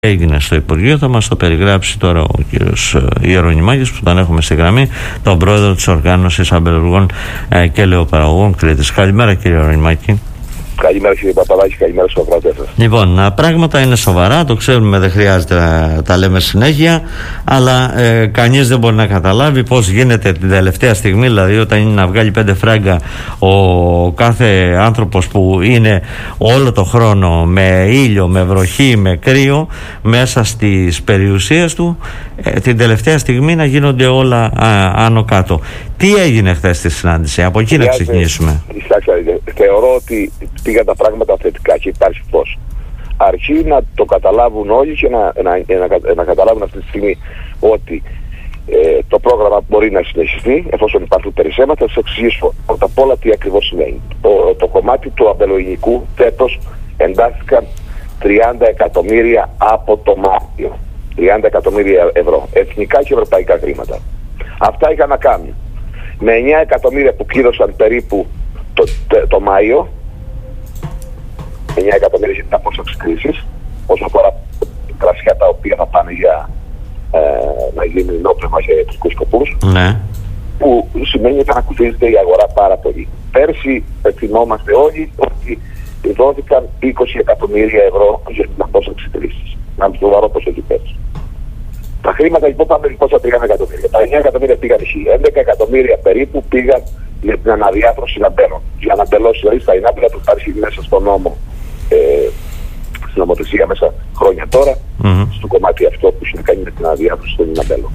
έγινε στο Υπουργείο. Θα μας το περιγράψει τώρα ο κύριος Ιερονυμάκης, που τον έχουμε στη γραμμή, τον πρόεδρο της Οργάνωσης Αμπελουργών και Ελαιοπαραγωγών Κρήτης. Καλημέρα, κύριε Ιερονυμάκη. Καλημέρα, κύριε Παπαδάκη, καλημέρα στους ακροατές σας. Λοιπόν, πράγματα είναι σοβαρά, το ξέρουμε, δεν χρειάζεται να τα λέμε συνέχεια, αλλά κανείς δεν μπορεί να καταλάβει πώς γίνεται την τελευταία στιγμή, δηλαδή όταν είναι να βγάλει 5 φράγκα ο κάθε άνθρωπος που είναι όλο το χρόνο με ήλιο, με βροχή, με κρύο, μέσα στις περιουσίες του, την τελευταία στιγμή να γίνονται όλα άνω κάτω. Τι έγινε χθες στη συνάντηση, από εκεί να ξεκινήσουμε. Θεωρώ ότι πήγαν τα πράγματα θετικά και υπάρχει φως. Αρχεί να το καταλάβουν όλοι και να καταλάβουν αυτή τη στιγμή ότι το πρόγραμμα μπορεί να συνεχιστεί εφόσον υπάρχουν περισσέματα. Θα σας εξηγήσω πρώτα απ' όλα τι ακριβώς σημαίνει. Το κομμάτι του αμπελοϊνικού φέτος εντάχθηκαν 30 εκατομμύρια από το Μάρτιο. 30 εκατομμύρια ευρώ, εθνικά και ευρωπαϊκά χρήματα. Αυτά είχαν να κάνουν με 9 εκατομμύρια που κλείδωσαν περίπου το Μάιο, 9 εκατομμύρια για τα ποσοξ κρίσεις, όσον αφορά κρασιά τα οποία θα πάνε για να γίνει νόπνευμα για ιατρικούς σκοπούς, ναι. Που σημαίνει ότι ανακουφίζεται η αγορά πάρα πολύ. Πέρσι θυμόμαστε όλοι ότι δόθηκαν 20 εκατομμύρια ευρώ για την απόσταση κρίσης. Να μην σοβαρό πως έχει πέρσι. Τα χρήματα λοιπόν πάμε λοιπόν στα 30 εκατομμύρια. Τα 9 εκατομμύρια πήγαν εκεί. 11 εκατομμύρια περίπου πήγαν για την αναδιάθρωση λαμπέλων. Για να μπελώσει δηλαδή στα ενάπηρα που υπάρχει μέσα στον νόμο, στην νομοθεσία μέσα χρόνια τώρα, στο κομμάτι αυτό που έχει να κάνει με την αναδιάθρωση των λαμπέλων.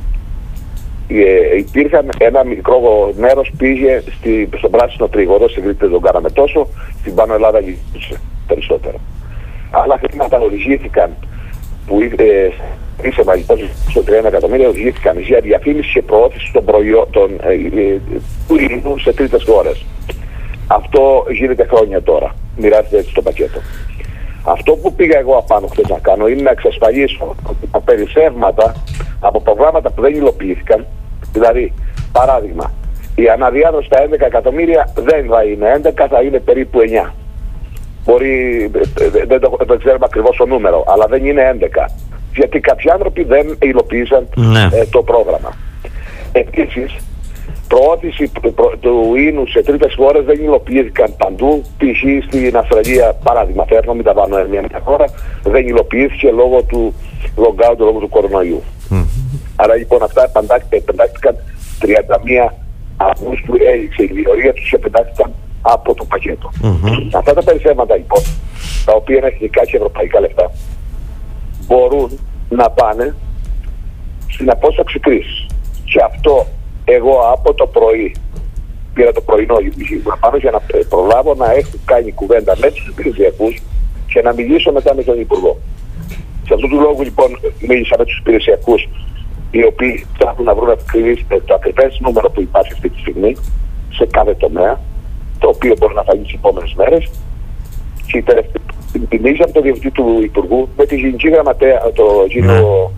Υπήρχαν ένα μικρό μέρος πήγε στον πράσινο τρίγωρο, στην Κρήτη δεν τον κάναμε τόσο, στην Πάνω Ελλάδα γύρισε περισσότερο. Άλλα χρήματα οδηγήθηκαν που είσαι μαγικός στο 30 εκατομμύρια, οδηγήθηκαν για διαφήμιση και προώθηση των προϊόντων του ειρηνού σε τρίτες χώρες. Αυτό γίνεται χρόνια τώρα. Μοιράζεται έτσι το πακέτο. Αυτό που πήγα εγώ απάνω χθες να κάνω είναι να εξασφαλίσω ότι τα περισσεύματα από προγράμματα που δεν υλοποιήθηκαν, δηλαδή παράδειγμα, η αναδιάδοση στα 11 εκατομμύρια δεν θα είναι 11, θα είναι περίπου 9. Μπορεί, δεν ξέρουμε ακριβώς το νούμερο, αλλά δεν είναι 11. Γιατί κάποιοι άνθρωποι δεν υλοποίησαν το πρόγραμμα. Επίσης, προώθηση του ίνου σε τρίτες χώρες δεν υλοποιήθηκαν παντού. Π.χ. στην Αυστραλία, παράδειγμα, φέρνω, μην τα βάλω μια χώρα, δεν υλοποιήθηκε λόγω του lockdown, λόγω του κορονοϊού. Άρα λοιπόν αυτά επεντάχθηκαν 31 Αυγούστου, έληξε η διορία τους και επεντάχθηκαν από το πακέτο. Αυτά τα περισσεύματα λοιπόν, τα οποία είναι εθνικά και ευρωπαϊκά λεφτά, μπορούν να πάνε στην απόσταξη κρίσης. Και αυτό εγώ από το πρωί πήρα το πρωινό να πάνω για να προλάβω να έχω κάνει κουβέντα με τους υπηρεσιακούς και να μιλήσω μετά με τον Υπουργό. Σε αυτού του λόγου λοιπόν μίλησα με τους υπηρεσιακούς, οι οποίοι θέλουν να βρουν το ακριβές νούμερο που υπάρχει αυτή τη στιγμή σε κάθε τομέα, το οποίο μπορεί να φαγεί τις επόμενες μέρες. Και μιλήσαμε τον διευθυντή του Υπουργού με τη Γενική Γραμματέα, τον κύριο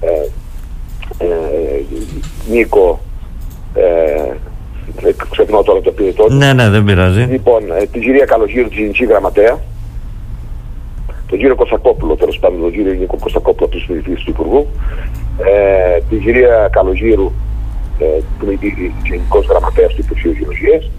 Νίκο, ξεχνώ τώρα το πήρε τότε. Ναι, δεν πειράζει. Λοιπόν, την κυρία Καλογύρου, τη Γενική Γραμματέα, τον κύριο Κωστακόπουλο, τέλος πάντων, τον κύριο Νίκο Κωστακόπουλο, του Υπουργού, την κυρία Καλογύρου, που είναι η Γενικός Γραμματέας του Υπουργείου Γεωργίας.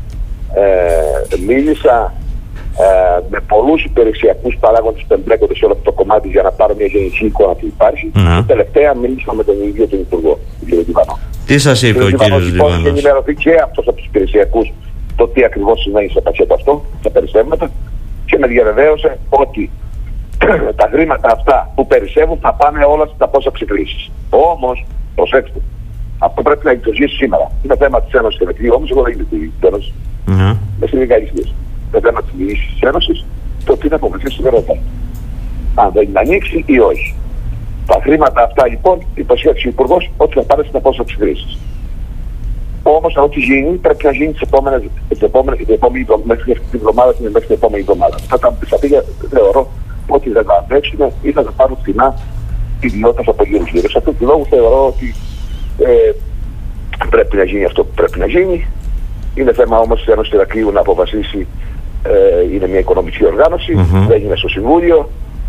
Μίλησα με πολλούς υπηρεσιακούς παράγοντες που εμπλέκονται σε όλο αυτό το κομμάτι για να πάρω μια γενική εικόνα που υπάρχει. Και τελευταία μίλησα με τον ίδιο τον Υπουργό, τον κύριο Διβανό. Τι σας είπε ο κύριος Διβανός? Και ενημερωθεί και αυτός από τους υπηρεσιακούς το τι ακριβώς σημαίνει στο πακέτο αυτό, τα περισσεύματα, και με διαβεβαίωσε ότι τα χρήματα αυτά που περισσεύουν θα πάνε όλα στην απόσταξη κρίσης. Όμως, προσέξτε, αυτό πρέπει να λειτουργήσει σήμερα. Είναι θέμα της Ένωσης Ελεκτρική, όμως εγώ δεν είμαι την Ένωση. Με συνεργασίες. Το θέμα της διοίκησης της Ένωσης, το τι θα αποφασίσει σήμερα εδώ. Αν δεν ανοίξει ή όχι. Τα χρήματα αυτά λοιπόν υποσχέθηκε ο Υπουργός ότι θα πάνε στην απόσταξη κρίσης. Όμως ό,τι γίνει πρέπει να γίνει μέχρι την εβδομάδα και μέχρι την επόμενη εβδομάδα. Θα πήγα, θεωρώ ότι δεν θα αντέξουν ή θα πάρουν φθηνά ιδιότητες από γύρω-γύρω. Σε αυτόν τον λόγο θεωρώ ότι πρέπει να γίνει αυτό που πρέπει να γίνει. Είναι θέμα όμως της Ένωσης Ηρακλείου να αποφασίσει. Είναι μια οικονομική οργάνωση, δεν είναι στο Συμβούλιο.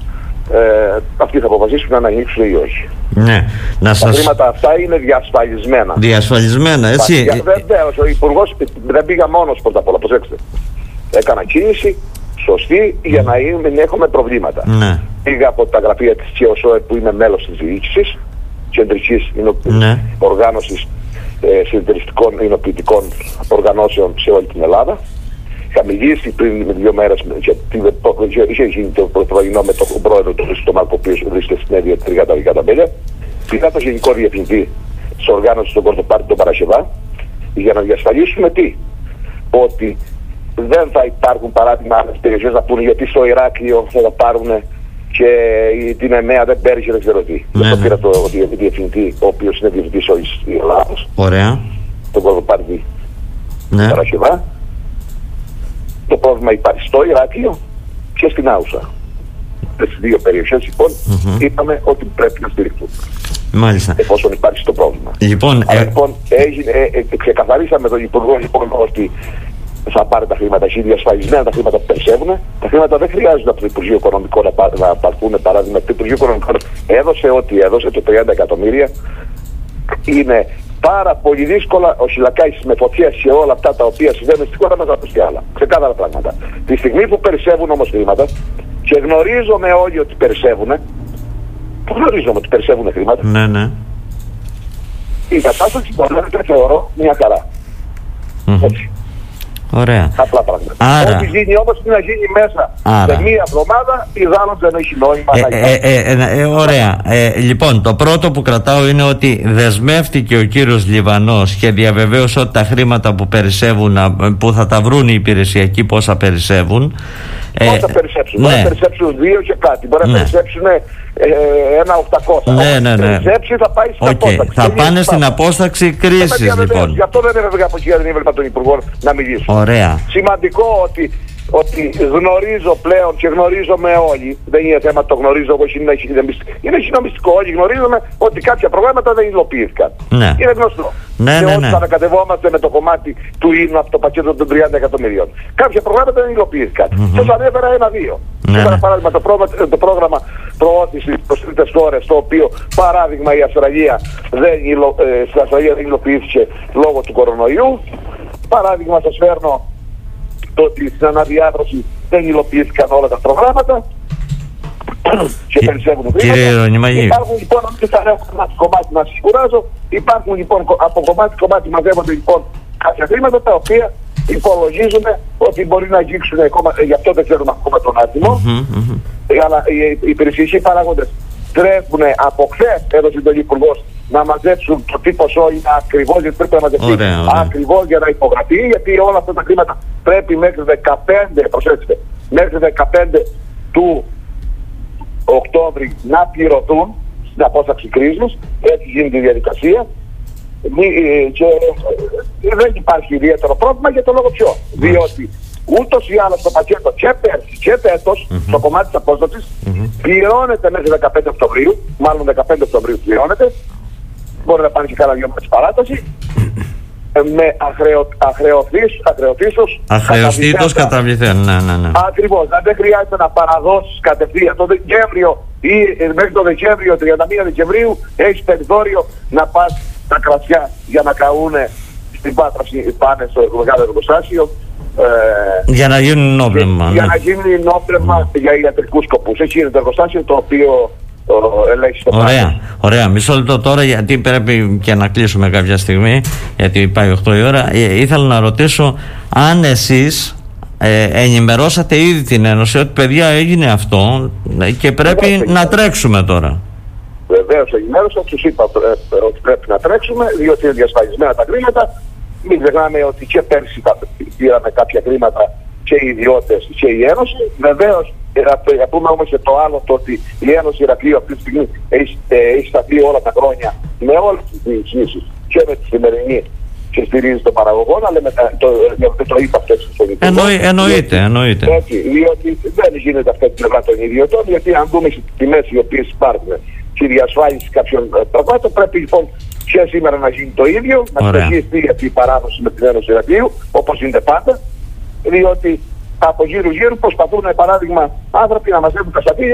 αυτοί θα αποφασίσουν να ανοίξουν ή όχι. Ναι. Τα χρήματα αυτά είναι διασφαλισμένα. Διασφαλισμένα, έτσι. Βεβαίως, ο Υπουργός δεν πήγα μόνος πρώτα απ' όλα, προσέξτε. Έκανα κίνηση σωστή για να έχουμε προβλήματα. Ναι. Πήγα από τα γραφεία της ΚΕΟΣΟΕ που είμαι μέλος της διοίκησης, κεντρικής οργάνωσης συνεταιριστικών εινοποιητικών οργανώσεων σε όλη την Ελλάδα. Είχα μιλήσει πριν 2 μέρες, είχε γίνει το πρωινό με τον πρόεδρο του Χρήστο Μάρκο, ο οποίος βρίσκεται στην έδεια Τριγαταβικά Ταμπέλια. Πήγα το Γενικό Διευθυντή της οργάνωσης των Κορδοπάρτη τον Παρασκευά, για να διασφαλίσουμε ότι δεν θα υπάρχουν παράδειγμα άλλες περιοχές να πούνε γιατί στο Ηράκλειο θα τα πάρουν και την ΕΜΕΑ δεν πέρυσι, δεν ξέρω τι. Ναι, το πήρα το διευθυντή, ο οποίος είναι διευθυντής όλης της Ελλάδας. Ωραία. Τον Κορδοπάρτη Ναι. Παρασκευά. Το πρόβλημα υπάρχει στο Ηράκλειο και στην Άουσα. Στις 2 περιοχές λοιπόν είπαμε ότι πρέπει να στηριχθούν. Μάλιστα. Εφόσον υπάρχει το πρόβλημα. Λοιπόν, ξεκαθαρίσαμε τον Υπουργό λοιπόν ότι θα πάρει τα χρήματα, έχει διασφαλισμένα τα χρήματα που περισσεύουν. Τα χρήματα δεν χρειάζονται από το Υπουργείο Οικονομικών να πάρθουν. Παράδειγμα, το Υπουργείο Οικονομικών έδωσε ό,τι έδωσε, το 30 εκατομμύρια. Είναι πάρα πολύ δύσκολα ο Σιλακάκης με φωτιές και όλα αυτά τα οποία συμβαίνουν στην χώρα μας να πεις και άλλα. Ξεκάθαρα πράγματα. Τη στιγμή που περισσεύουν όμως χρήματα και γνωρίζουμε όλοι ότι περισσεύουν, χρήματα. Ναι, ναι. Η κατάσταση μπορεί να θεωρώ μια χαρά. Έτσι. Ωραία. Απλά πράγματα. Άρα... Ό,τι γίνει όμως είναι να γίνει μέσα σε μία εβδομάδα, ιδάλλως δεν έχει νόημα. Ωραία. Λοιπόν, το πρώτο που κρατάω είναι ότι δεσμεύτηκε ο κύριος Λιβανός και διαβεβαίωσε ότι τα χρήματα που περισσεύουν, που θα τα βρουν οι υπηρεσιακοί, πόσα περισσεύουν. Πόσα περισσέψουν. Μπορεί να περισσέψουν 2 και κάτι. Μπορεί να περισσέψουν 1.800. Ναι. Περισσέψει, θα πάει στην απόσταξη. Θα πάνε στην απόσταξη κρίσης λοιπόν. Γι' αυτό δεν έφευγα από εκεί, δεν έβλεπα τον Υπουργό να μιλήσω. Ωραία. Σημαντικό ότι γνωρίζω πλέον και γνωρίζομαι όλοι, δεν είναι θέμα το γνωρίζω εγώ, είναι συνομιστικό, όλοι γνωρίζουμε ότι κάποια προγράμματα δεν υλοποιήθηκαν. Ναι. Είναι γνωστό. Και όλοι θα ανακατευόμαστε με το κομμάτι του ίνου από το πακέτο των 30 εκατομμυρίων. Κάποια προγράμματα δεν υλοποιήθηκαν. Σας ανέφερα 1-2. Para παράδειγμα το πρόγραμμα προώθησης προς τρίτες χώρες, το οποίο παράδειγμα η Αυστραλία δεν υλοποιήθηκε λόγω του κορονοϊού. Παράδειγμα σας φέρνω το ότι στην αναδιάρθρωση δεν υλοποιήθηκαν όλα τα προγράμματα και περισσεύουν χρήματα. Υπάρχουν λοιπόν, αν θα λέω κομμάτι να σας κουράζω, υπάρχουν λοιπόν από κομμάτι μαζεύονται λοιπόν κάποια χρήματα τα οποία υπολογίζουμε ότι μπορεί να αγγίξουν ακόμα, γι' αυτό δεν ξέρουμε ακόμα τον αριθμό, αλλά οι υπηρεσιακοί παράγοντες τρέχουν από χθες, έδωσε τον Υπουργός, να μαζέψουν το τι ποσό είναι ακριβώς, γιατί πρέπει να μαζευτεί ακριβώς για να υπογραφεί, γιατί όλα αυτά τα χρήματα πρέπει μέχρι 15, προσέξτε, μέχρι 15 του Οκτώβρη να πληρωθούν στην απόσταξη κρίσης. Έτσι γίνεται η διαδικασία και δεν υπάρχει ιδιαίτερο πρόβλημα για το λόγο ποιο. Διότι ούτως ή άλλως το πακέτο και πέρσι και φέτος, το κομμάτι της απόστασης, πληρώνεται μέχρι 15 Οκτωβρίου, μάλλον 15 Οκτωβρίου πληρώνεται, μπορεί να πάνε και κάνα 2 μέρες παράταση, με αχρεωστήτως καταβληθέν. Ναι. Ακριβώς, δεν χρειάζεται να παραδώσεις κατευθείαν το Δεκέμβριο ή μέχρι το Δεκέμβριο, 31 Δεκεμβρίου, έχεις περιθώριο να πας τα κρασιά για να καούνε στην Πάτραξη, πάνε στο μεγάλο εργοστάσιο. Για να γίνουν νόπλευμα. Για να γίνουν νόπλευμα για ιατρικούς σκοπούς. Εκεί είναι το εργοστάσιο το οποίο ελέγχει το πράγμα. Ωραία. Μισό λεπτό τώρα, γιατί πρέπει και να κλείσουμε κάποια στιγμή, γιατί πάει 8 η ώρα. Ήθελα να ρωτήσω αν εσείς ενημερώσατε ήδη την Ένωση ότι παιδιά έγινε αυτό και πρέπει να τρέξουμε τώρα. Βεβαίως ενημέρωσα, τους είπα ότι πρέπει να τρέξουμε, διότι είναι διασφαλισμένα τα χρήματα. Μην ξεχνάμε ότι και πέρσι πήραμε κάποια χρήματα και οι ιδιώτες και η Ένωση. Βεβαίως, να πούμε όμως και το άλλο, το ότι η Ένωση Ηρακλείου αυτή τη στιγμή έχει σταθεί όλα τα χρόνια με όλες τις διοικήσεις και με τη σημερινή και στηρίζει τον παραγωγό, αλλά το είπα αυτό στο Υπουργό. Εννοείται. Έτσι, διότι δεν γίνεται αυτή την πλευρά των ιδιωτών, γιατί αν δούμε στις τιμές οι οποίες υπάρχουν και η διασφάλιση κάποιων πραγμάτων, πρέπει λοιπόν και σήμερα να γίνει το ίδιο, να συνεχίσει αυτή η παράδοση με την Ένωση Ηρακλείου, όπως γίνεται πάντα, διότι από γύρω-γύρω προσπαθούν, παράδειγμα, άνθρωποι να μαζεύουν τα σταφύλια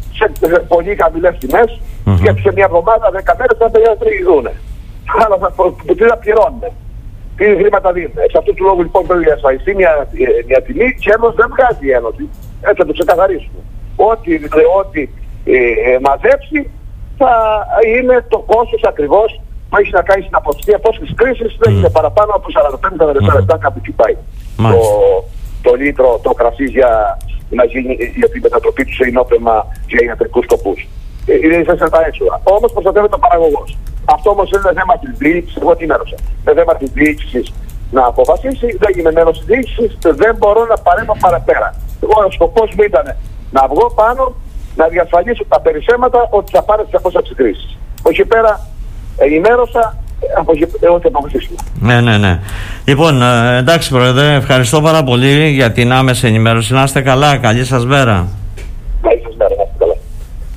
σε πολύ χαμηλές τιμές και σε μια εβδομάδα, 10 μέρες θα τα τριγηθούν. Αλλά τι θα πληρώνουν. Τι χρήματα δίνουν. Εξ αυτού του λόγου λοιπόν πρέπει να ασφαλιστεί μια τιμή και όμως δεν βγάζει η Ένωση. Έτσι θα το ξεκαθαρίσουμε. Ό,τι μαζέψει θα είναι το κόστος ακριβώς που έχει να κάνει στην αποστολή αυτός της κρίσης. Δεν είναι παραπάνω από 45 λεπτά κάπου εκεί πάει το λίτρο το κρασί για την μετατροπή του σε ενόπνευμα για ιατρικούς σκοπούς. Είναι σε τα έξοδα. Όμως προστατεύεται ο παραγωγός. Αυτό όμως είναι θέμα της διοίκησης, εγώ τι μέρωσα. Είναι θέμα της διοίκησης να αποφασίσει, δεν είμαι μέρος της διοίκησης, δεν μπορώ να παρέμβω παραπέρα. Εγώ ο σκοπός μου ήταν να βγω πάνω, να διασφαλίσω τα περισσέματα ότι θα πάρει τις απόσταση της κρίσης. Όχι πέρα, ενημέρωσα, ό,τι αποφασίσουμε. Ναι. Λοιπόν, εντάξει Πρόεδρε, ευχαριστώ πάρα πολύ για την άμεση ενημέρωση. Να είστε καλά, καλή σας μέρα.